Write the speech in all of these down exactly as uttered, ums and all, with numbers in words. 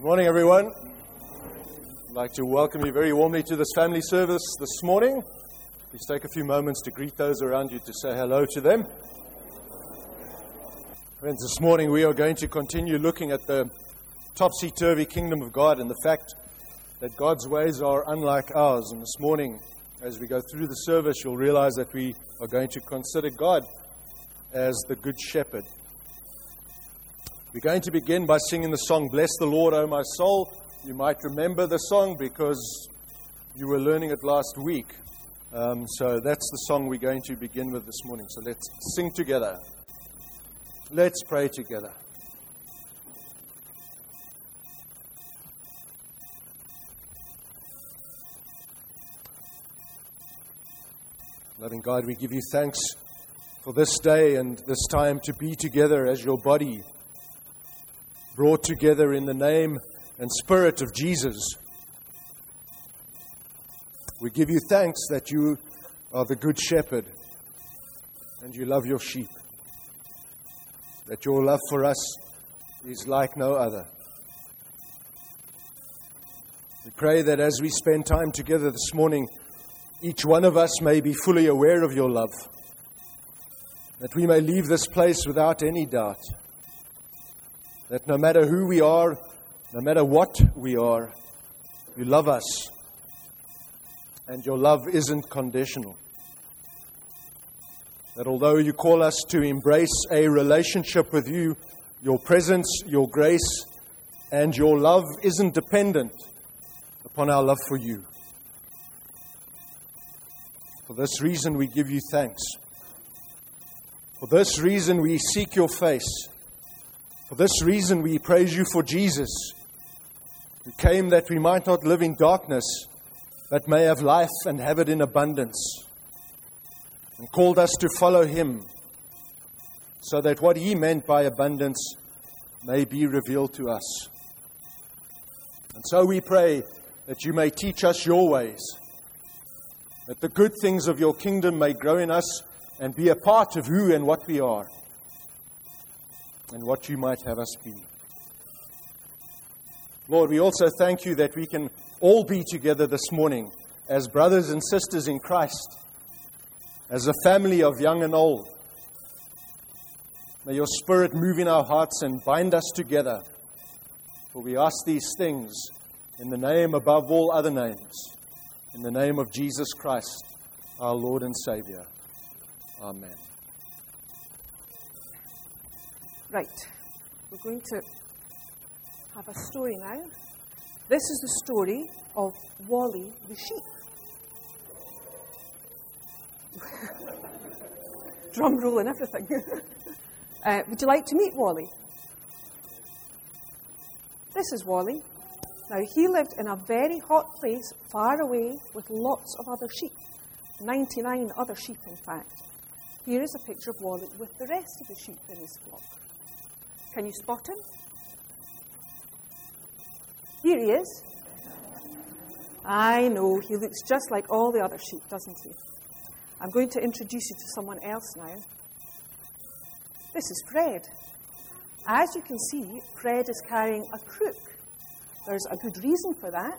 Morning, everyone. I'd like to welcome you very warmly to this family service this morning. Please take a few moments to greet those around you, to say hello to them. Friends, this morning we are going to continue looking at the topsy-turvy kingdom of God and the fact that God's ways are unlike ours. And this morning, as we go through the service, you'll realize that we are going to consider God as the Good Shepherd. We're going to begin by singing the song, Bless the Lord, O my soul. You might remember the song because you were learning it last week. Um, so that's the song we're going to begin with this morning. So let's sing together. Let's pray together. Loving God, we give you thanks for this day and this time to be together as your body, brought together in the name and spirit of Jesus. We give you thanks that you are the Good Shepherd and you love your sheep, that your love for us is like no other. We pray that as we spend time together this morning, each one of us may be fully aware of your love, that we may leave this place without any doubt, that no matter who we are, no matter what we are, you love us, and your love isn't conditional. That although you call us to embrace a relationship with you, your presence, your grace, and your love isn't dependent upon our love for you. For this reason we give you thanks. For this reason we seek your face. For this reason we praise you for Jesus, who came that we might not live in darkness, but may have life and have it in abundance, and called us to follow him, so that what he meant by abundance may be revealed to us. And so we pray that you may teach us your ways, that the good things of your kingdom may grow in us and be a part of who and what we are, and what you might have us be. Lord, we also thank you that we can all be together this morning as brothers and sisters in Christ, as a family of young and old. May your Spirit move in our hearts and bind us together, for we ask these things in the name above all other names, in the name of Jesus Christ, our Lord and Savior. Amen. Right, we're going to have a story now. This is the story of Wally the sheep. Drum roll and everything. uh, would you like to meet Wally? This is Wally. Now, he lived in a very hot place far away with lots of other sheep. ninety-nine other sheep, in fact. Here is a picture of Wally with the rest of the sheep in his flock. Can you spot him? Here he is. I know, he looks just like all the other sheep, doesn't he? I'm going to introduce you to someone else now. This is Fred. As you can see, Fred is carrying a crook. There's a good reason for that.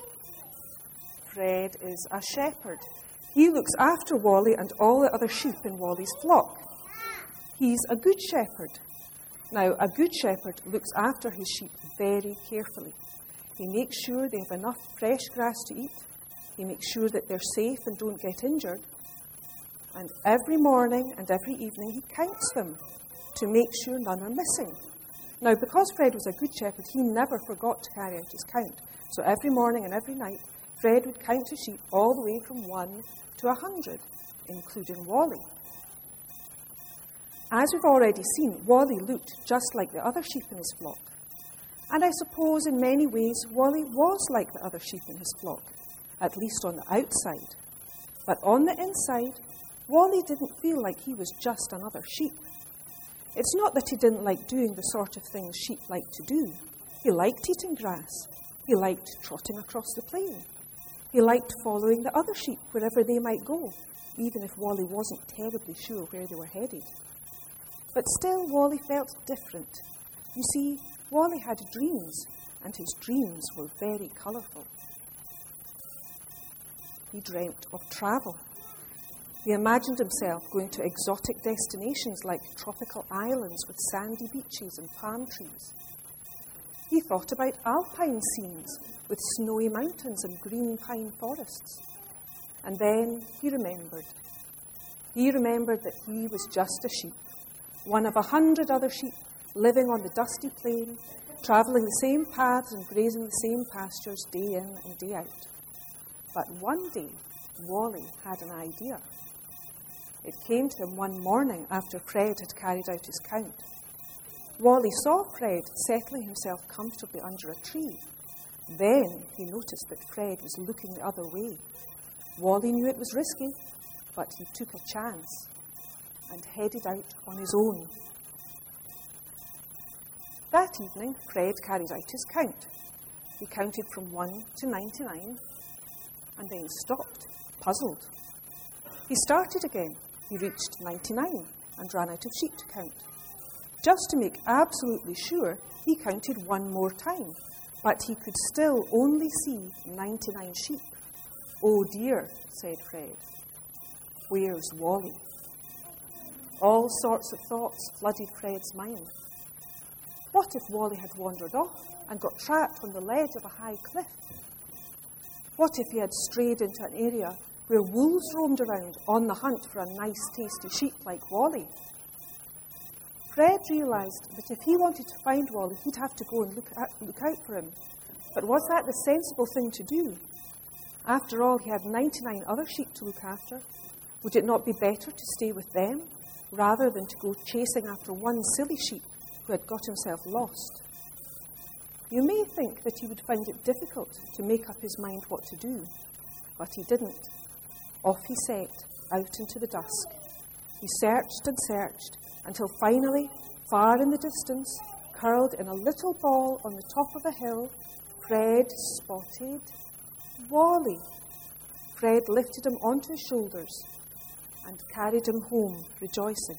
Fred is a shepherd. He looks after Wally and all the other sheep in Wally's flock. He's a good shepherd. Now, a good shepherd looks after his sheep very carefully. He makes sure they have enough fresh grass to eat. He makes sure that they're safe and don't get injured. And every morning and every evening he counts them to make sure none are missing. Now, because Fred was a good shepherd, he never forgot to carry out his count. So every morning and every night, Fred would count his sheep all the way from one to a hundred, including Wally. As we've already seen, Wally looked just like the other sheep in his flock. And I suppose in many ways, Wally was like the other sheep in his flock, at least on the outside. But on the inside, Wally didn't feel like he was just another sheep. It's not that he didn't like doing the sort of things sheep like to do. He liked eating grass. He liked trotting across the plain. He liked following the other sheep wherever they might go, even if Wally wasn't terribly sure where they were headed. But still, Wally felt different. You see, Wally had dreams, and his dreams were very colourful. He dreamt of travel. He imagined himself going to exotic destinations like tropical islands with sandy beaches and palm trees. He thought about alpine scenes with snowy mountains and green pine forests. And then he remembered. He remembered that he was just a sheep, one of a hundred other sheep living on the dusty plain, travelling the same paths and grazing the same pastures day in and day out. But one day, Wally had an idea. It came to him one morning after Fred had carried out his count. Wally saw Fred settling himself comfortably under a tree. Then he noticed that Fred was looking the other way. Wally knew it was risky, but he took a chance and headed out on his own. That evening, Fred carried out his count. He counted from one to ninety-nine and then stopped, puzzled. He started again. He reached ninety-nine and ran out of sheep to count. Just to make absolutely sure, he counted one more time, but he could still only see ninety-nine sheep. "Oh dear," said Fred. "Where's Wally?" All sorts of thoughts flooded Fred's mind. What if Wally had wandered off and got trapped on the ledge of a high cliff? What if he had strayed into an area where wolves roamed around on the hunt for a nice, tasty sheep like Wally? Fred realised that if he wanted to find Wally, he'd have to go and look, at, look out for him. But was that the sensible thing to do? After all, he had ninety-nine other sheep to look after. Would it not be better to stay with them rather than to go chasing after one silly sheep who had got himself lost? You may think that he would find it difficult to make up his mind what to do, but he didn't. Off he set, out into the dusk. He searched and searched until finally, far in the distance, curled in a little ball on the top of a hill, Fred spotted Wally. Fred lifted him onto his shoulders and carried him home, rejoicing.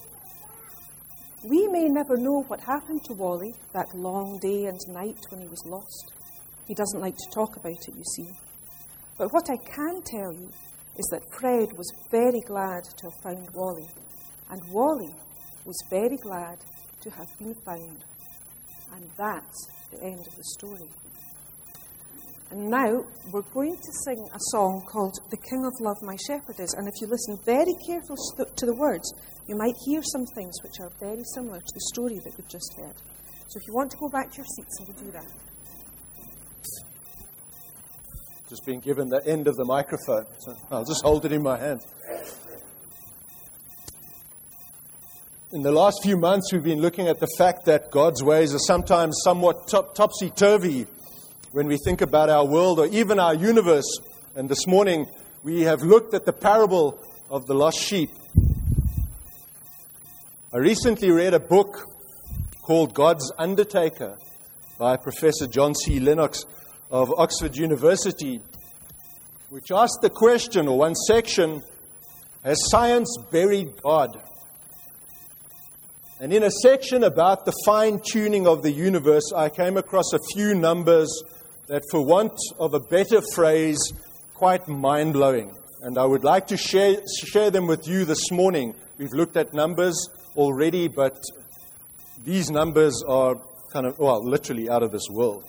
We may never know what happened to Wally that long day and night when he was lost. He doesn't like to talk about it, you see. But what I can tell you is that Fred was very glad to have found Wally, and Wally was very glad to have been found. And that's the end of the story. And now we're going to sing a song called "The King of Love My Shepherd Is." And if you listen very carefully to the words, you might hear some things which are very similar to the story that we've just heard. So if you want to go back to your seats, and we'll do that. Just being given the end of the microphone, so I'll just hold it in my hand. In the last few months, we've been looking at the fact that God's ways are sometimes somewhat top, topsy-turvy when we think about our world or even our universe. And this morning, we have looked at the parable of the lost sheep. I recently read a book called God's Undertaker by Professor John C. Lennox of Oxford University, which asked the question, or one section, has science buried God? And in a section about the fine-tuning of the universe, I came across a few numbers that, for want of a better phrase, quite mind-blowing. And I would like to share, share them with you this morning. We've looked at numbers already, but these numbers are kind of, well, literally out of this world.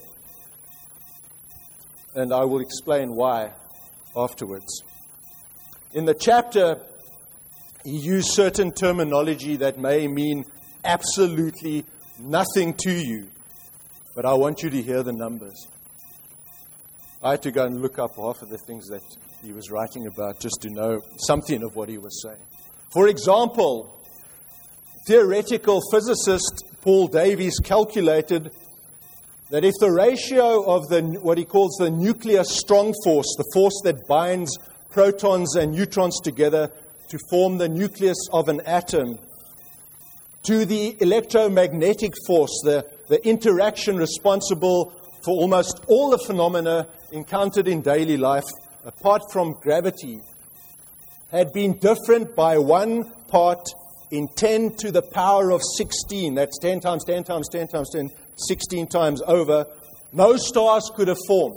And I will explain why afterwards. In the chapter, he used certain terminology that may mean absolutely nothing to you, but I want you to hear the numbers. I had to go and look up half of the things that he was writing about just to know something of what he was saying. For example, theoretical physicist Paul Davies calculated that if the ratio of the what he calls the nuclear strong force, the force that binds protons and neutrons together to form the nucleus of an atom, to the electromagnetic force, the, the interaction responsible for almost all the phenomena encountered in daily life, apart from gravity, had been different by one part in ten to the power of sixteen. That's ten times ten times ten times ten, sixteen times over, no stars could have formed.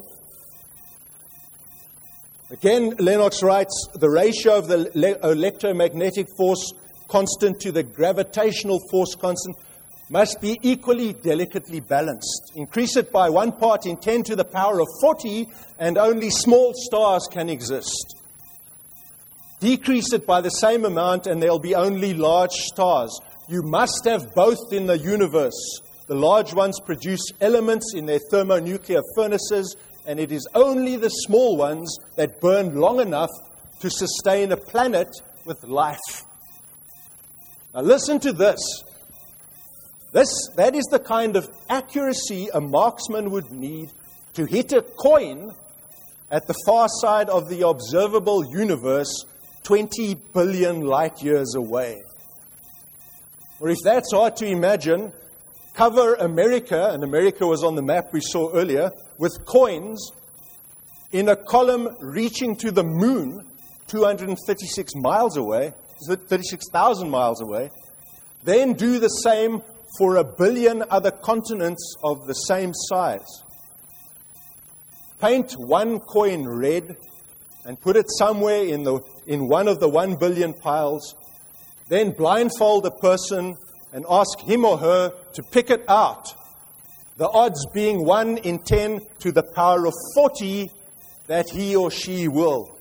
Again, Lennox writes, the ratio of the le- electromagnetic force constant to the gravitational force constant must be equally delicately balanced. Increase it by one part in ten to the power of forty, and only small stars can exist. Decrease it by the same amount, and there'll be only large stars. You must have both in the universe. The large ones produce elements in their thermonuclear furnaces, and it is only the small ones that burn long enough to sustain a planet with life. Now listen to this. This, that is the kind of accuracy a marksman would need to hit a coin at the far side of the observable universe, twenty billion light years away. Or if that's hard to imagine, cover America, and America was on the map we saw earlier, with coins in a column reaching to the moon, two hundred thirty-six miles away, thirty-six thousand miles away. Then do the same for a billion other continents of the same size. Paint one coin red and put it somewhere in the in one of the one billion piles. Then blindfold a person and ask him or her to pick it out. The odds being one in ten to the power of forty that he or she will.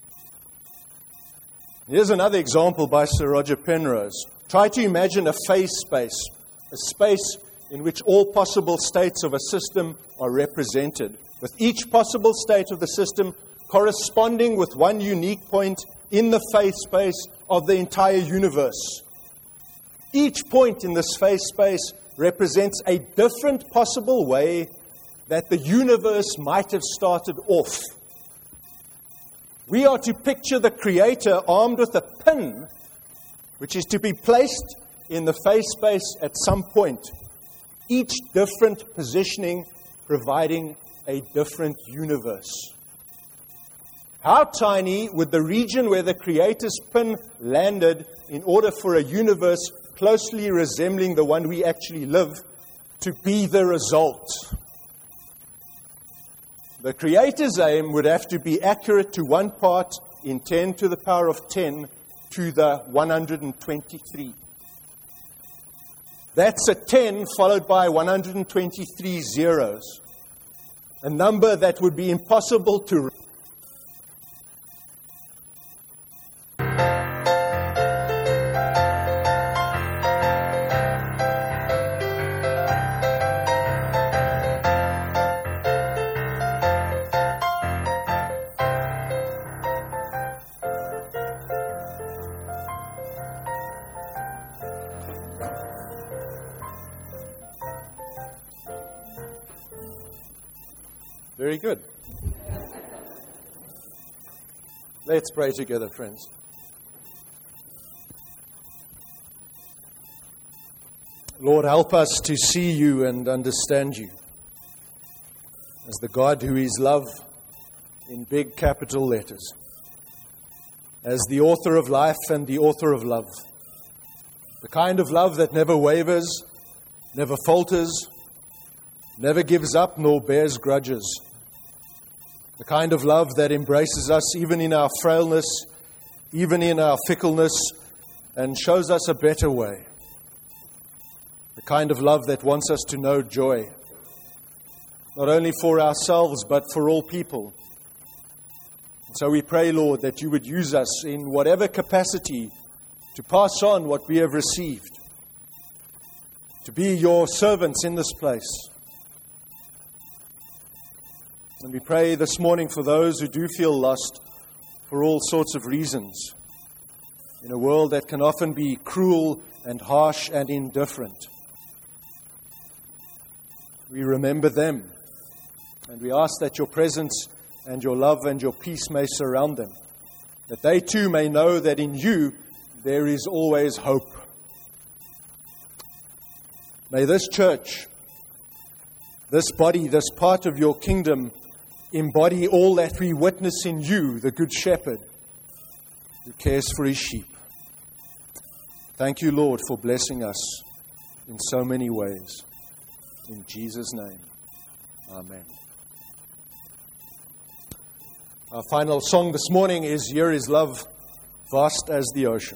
Here's another example by Sir Roger Penrose. Try to imagine a phase space, a space in which all possible states of a system are represented, with each possible state of the system corresponding with one unique point in the phase space of the entire universe. Each point in this phase space represents a different possible way that the universe might have started off. We are to picture the Creator armed with a pin, which is to be placed in the phase space at some point, each different positioning providing a different universe. How tiny would the region where the Creator's pin landed in order for a universe closely resembling the one we actually live to be the result? The Creator's aim would have to be accurate to one part in ten to the power of ten to the one hundred twenty-three. That's a ten followed by one hundred twenty-three zeros, a number that would be impossible to Very good. Let's pray together, friends. Lord, help us to see you and understand you as the God who is love in big capital letters, as the author of life and the author of love, the kind of love that never wavers, never falters, never gives up nor bears grudges. The kind of love that embraces us even in our frailness, even in our fickleness, and shows us a better way. The kind of love that wants us to know joy, not only for ourselves, but for all people. And so we pray, Lord, that you would use us in whatever capacity to pass on what we have received, to be your servants in this place. And we pray this morning for those who do feel lost for all sorts of reasons, in a world that can often be cruel and harsh and indifferent. We remember them, and we ask that your presence and your love and your peace may surround them, that they too may know that in you there is always hope. May this church, this body, this part of your kingdom, embody all that we witness in you, the Good Shepherd, who cares for his sheep. Thank you, Lord, for blessing us in so many ways. In Jesus' name. Amen. Our final song this morning is Here is Love, Vast as the Ocean.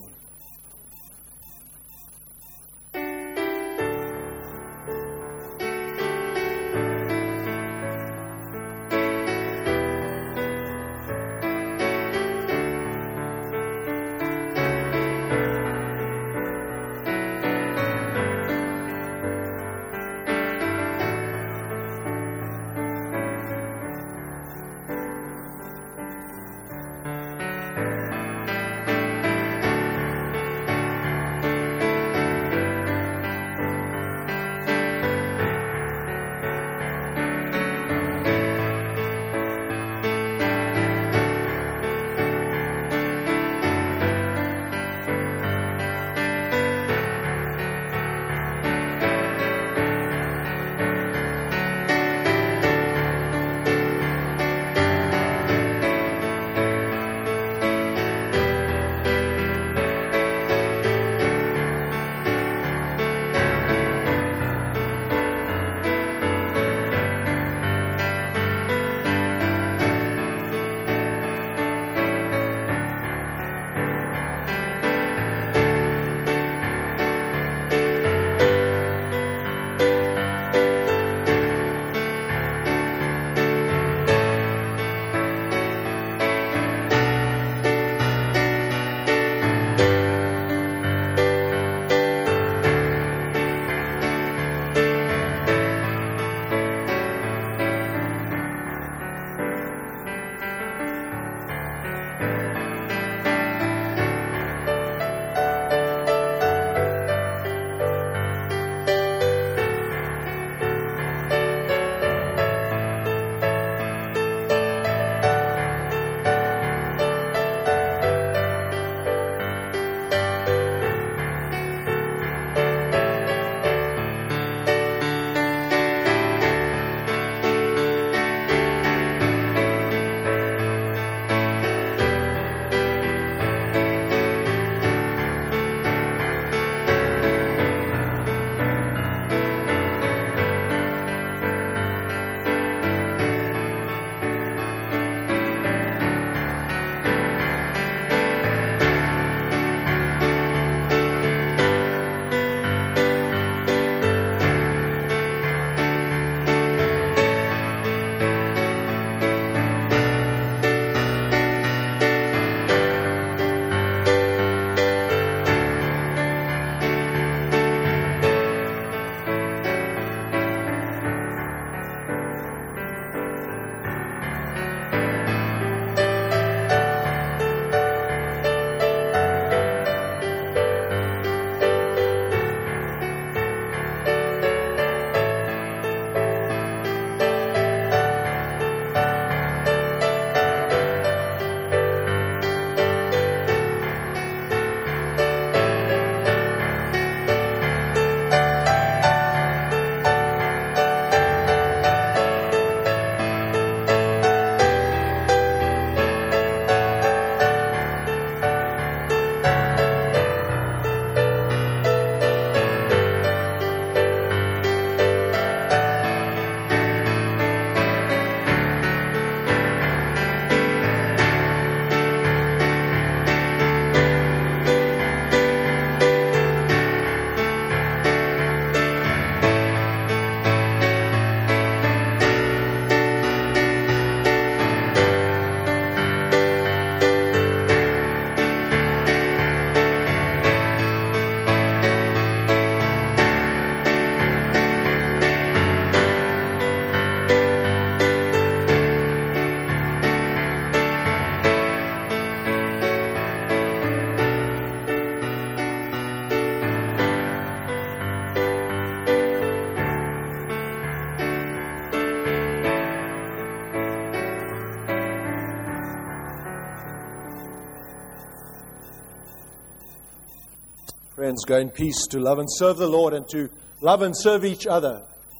Friends, go in peace to love and serve the Lord and to love and serve each other.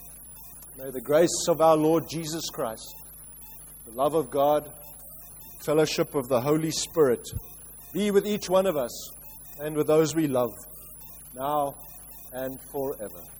May the grace of our Lord Jesus Christ, the love of God, fellowship of the Holy Spirit be with each one of us and with those we love, now and forever.